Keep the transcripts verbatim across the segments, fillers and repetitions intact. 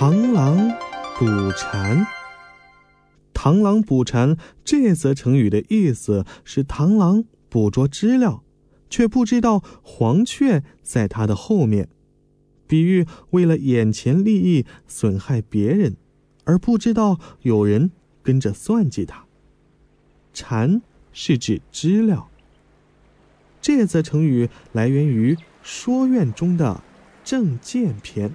螳螂捕蝉。螳螂捕蝉这则成语的意思是螳螂捕捉知了，却不知道黄雀在它的后面，比喻为了眼前利益损害别人，而不知道有人跟着算计他。蝉是指知了。这则成语来源于《说苑》中的正见篇。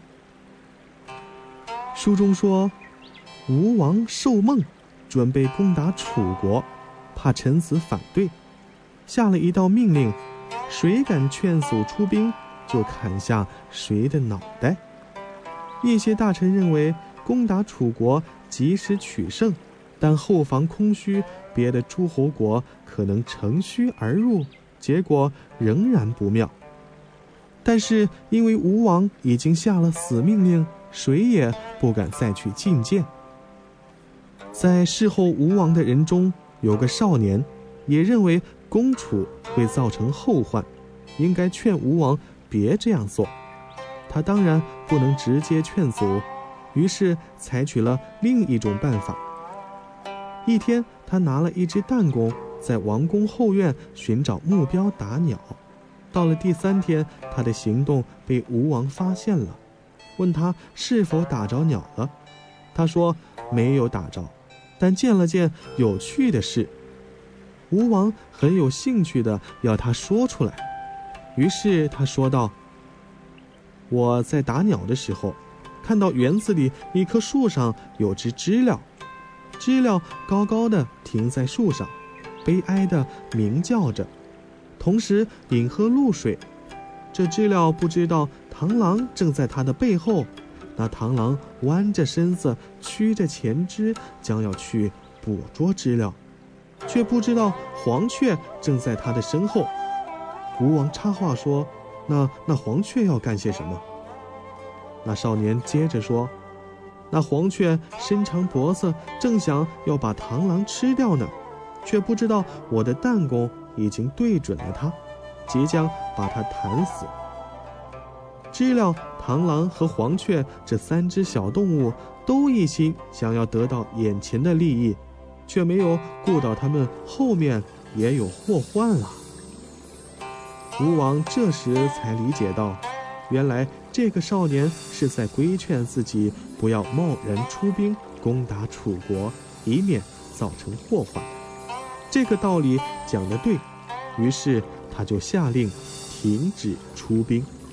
书中说，吴王受梦，准备攻打楚国，怕臣子反对，下了一道命令，谁敢劝阻出兵，就砍下谁的脑袋。一些大臣认为攻打楚国及时取胜，但后方空虚，别的诸侯国可能乘虚而入，结果仍然不妙。但是因为吴王已经下了死命令，谁也不敢再去进谏。在侍候吴王的人中，有个少年也认为攻楚会造成后患，应该劝吴王别这样做。他当然不能直接劝阻，于是采取了另一种办法。一天，他拿了一只弹弓，在王宫后院寻找目标打鸟。到了第三天，他的行动被吴王发现了，问他是否打着鸟了。他说没有打着，但见了件有趣的事。吴王很有兴趣的要他说出来，于是他说道：我在打鸟的时候，看到园子里一棵树上有只知了，知了高高的停在树上，悲哀的鸣叫着，同时饮喝露水。这知了不知道螳螂正在它的背后，那螳螂弯着身子，曲着前肢，将要去捕捉知了，却不知道黄雀正在它的身后。吴王插话说：那那黄雀要干些什么？那少年接着说：那黄雀伸长脖子，正想要把螳螂吃掉呢，却不知道我的弹弓已经对准了它，即将把它弹死。知了、螳螂和黄雀这三只小动物都一心想要得到眼前的利益，却没有顾到它们后面也有祸患了。吴王这时才理解到，原来这个少年是在规劝自己不要贸然出兵攻打楚国，以免造成祸患。这个道理讲得对，于是他就下令停止出兵。